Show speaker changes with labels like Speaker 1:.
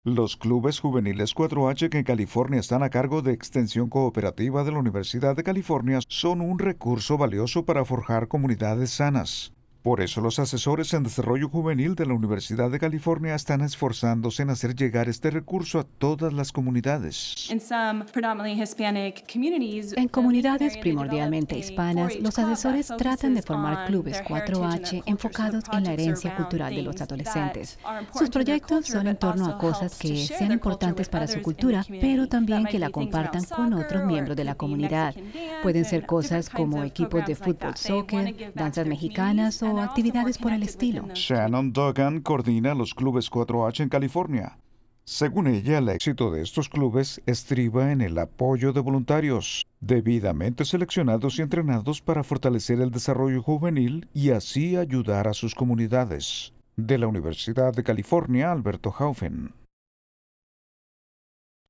Speaker 1: Los clubes juveniles 4H que en California están a cargo de Extensión Cooperativa de la Universidad de California son un recurso valioso para forjar comunidades sanas. Por eso los asesores en desarrollo juvenil de la Universidad de California están esforzándose en hacer llegar este recurso a todas las comunidades.
Speaker 2: En comunidades primordialmente hispanas, los asesores tratan de formar clubes 4H enfocados en la herencia cultural de los adolescentes. Sus proyectos son en torno a cosas que sean importantes para su cultura, pero también que la compartan con otros miembros de la comunidad. Pueden ser cosas como equipos de fútbol, soccer, danzas mexicanas o actividades por el estilo.
Speaker 1: Shannon Duggan coordina los clubes 4H en California. Según ella, el éxito de estos clubes estriba en el apoyo de voluntarios, debidamente seleccionados y entrenados para fortalecer el desarrollo juvenil y así ayudar a sus comunidades. De la Universidad de California, Alberto Haufen.